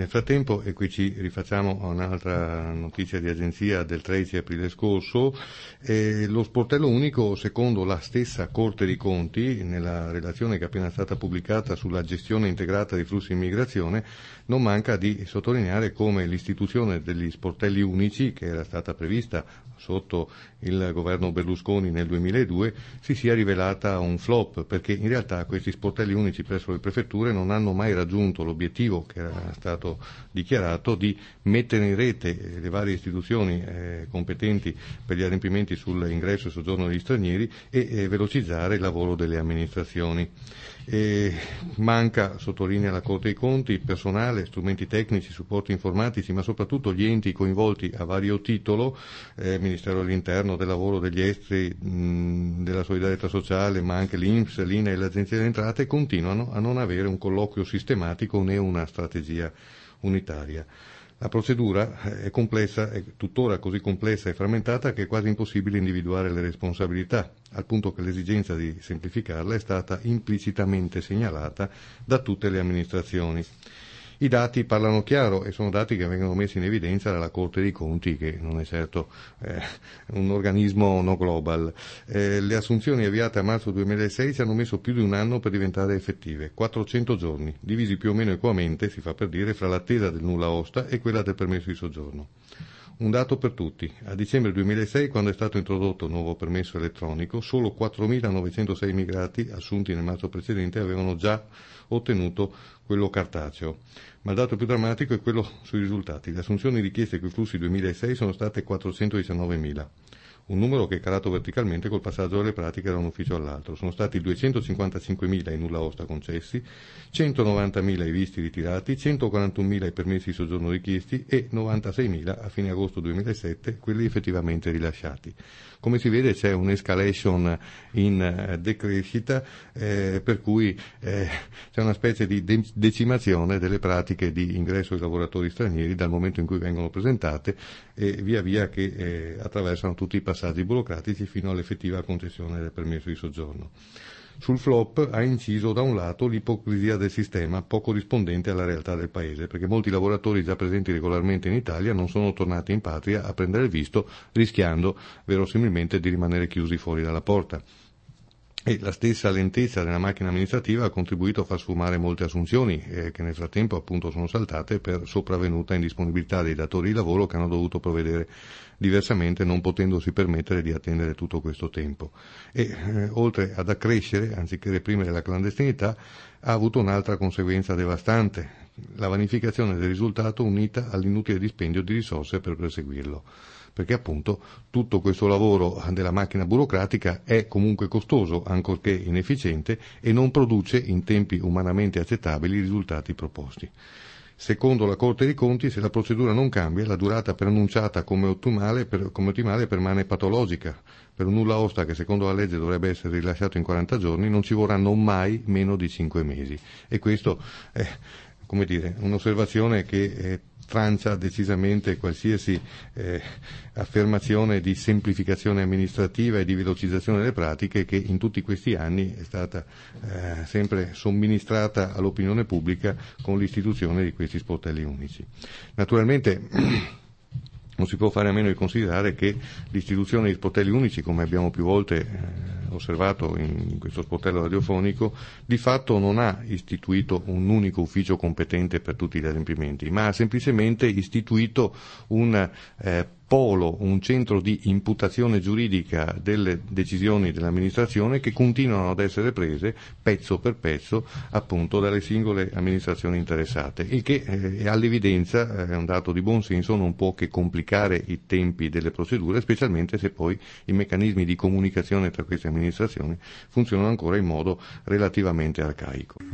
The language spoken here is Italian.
Nel frattempo, e qui ci rifacciamo a un'altra notizia di agenzia del 13 aprile scorso, lo sportello unico, secondo la stessa Corte dei Conti, nella relazione che è appena stata pubblicata sulla gestione integrata dei flussi di immigrazione, non manca di sottolineare come l'istituzione degli sportelli unici, che era stata prevista sotto il governo Berlusconi nel 2002, si sia rivelata un flop, perché in realtà questi sportelli unici presso le prefetture non hanno mai raggiunto l'obiettivo che era stato dichiarato di mettere in rete le varie istituzioni competenti per gli adempimenti sull'ingresso e soggiorno degli stranieri e velocizzare il lavoro delle amministrazioni. Manca, sottolinea la Corte dei Conti, personale, strumenti tecnici, supporti informatici, ma soprattutto gli enti coinvolti a vario titolo, Ministero dell'Interno, del Lavoro, degli Esteri, della Solidarietà Sociale, ma anche l'INPS, l'INAIL e l'Agenzia delle Entrate continuano a non avere un colloquio sistematico né una strategia unitaria. La procedura è complessa, è tuttora così complessa e frammentata che è quasi impossibile individuare le responsabilità, al punto che l'esigenza di semplificarla è stata implicitamente segnalata da tutte le amministrazioni. I dati parlano chiaro e sono dati che vengono messi in evidenza dalla Corte dei Conti, che non è certo un organismo no global. Le assunzioni avviate a marzo 2016 hanno messo più di un anno per diventare effettive, 400 giorni, divisi più o meno equamente, si fa per dire, fra l'attesa del nulla osta e quella del permesso di soggiorno. Un dato per tutti. A dicembre 2006, quando è stato introdotto il nuovo permesso elettronico, solo 4.906 immigrati assunti nel marzo precedente avevano già ottenuto quello cartaceo. Ma il dato più drammatico è quello sui risultati. Le assunzioni richieste con i flussi 2006 sono state 419.000. Un numero che è calato verticalmente col passaggio delle pratiche da un ufficio all'altro. Sono stati 255.000 i nulla osta concessi, 190.000 i visti ritirati, 141.000 i permessi di soggiorno richiesti e 96.000 a fine agosto 2007 quelli effettivamente rilasciati. Come si vede c'è un'escalation in decrescita, per cui c'è una specie di decimazione delle pratiche di ingresso dei lavoratori stranieri dal momento in cui vengono presentate e via via che attraversano tutti i passaggi burocratici fino all'effettiva concessione del permesso di soggiorno. Sul flop ha inciso da un lato l'ipocrisia del sistema, poco rispondente alla realtà del paese, perché molti lavoratori già presenti regolarmente in Italia non sono tornati in patria a prendere il visto, rischiando verosimilmente di rimanere chiusi fuori dalla porta. E la stessa lentezza della macchina amministrativa ha contribuito a far sfumare molte assunzioni che nel frattempo appunto sono saltate per sopravvenuta indisponibilità dei datori di lavoro che hanno dovuto provvedere diversamente, non potendosi permettere di attendere tutto questo tempo. E oltre ad accrescere, anziché reprimere la clandestinità, ha avuto un'altra conseguenza devastante: la vanificazione del risultato unita all'inutile dispendio di risorse per perseguirlo. Perché appunto tutto questo lavoro della macchina burocratica è comunque costoso, ancorché inefficiente, e non produce in tempi umanamente accettabili i risultati proposti. Secondo la Corte dei Conti, se la procedura non cambia, la durata preannunciata come ottimale permane patologica. Per un nulla osta che secondo la legge dovrebbe essere rilasciato in 40 giorni non ci vorranno mai meno di 5 mesi. E questo è, come dire, un'osservazione che trancia decisamente qualsiasi affermazione di semplificazione amministrativa e di velocizzazione delle pratiche che in tutti questi anni è stata sempre somministrata all'opinione pubblica con l'istituzione di questi sportelli unici. Naturalmente non si può fare a meno di considerare che l'istituzione di sportelli unici, come abbiamo più volte osservato in questo sportello radiofonico, di fatto non ha istituito un unico ufficio competente per tutti gli adempimenti, ma ha semplicemente istituito un polo, un centro di imputazione giuridica delle decisioni dell'amministrazione che continuano ad essere prese pezzo per pezzo appunto dalle singole amministrazioni interessate, il che all'evidenza è un dato di buon senso, non può che complicare i tempi delle procedure, specialmente se poi i meccanismi di comunicazione tra queste amministrazioni funzionano ancora in modo relativamente arcaico.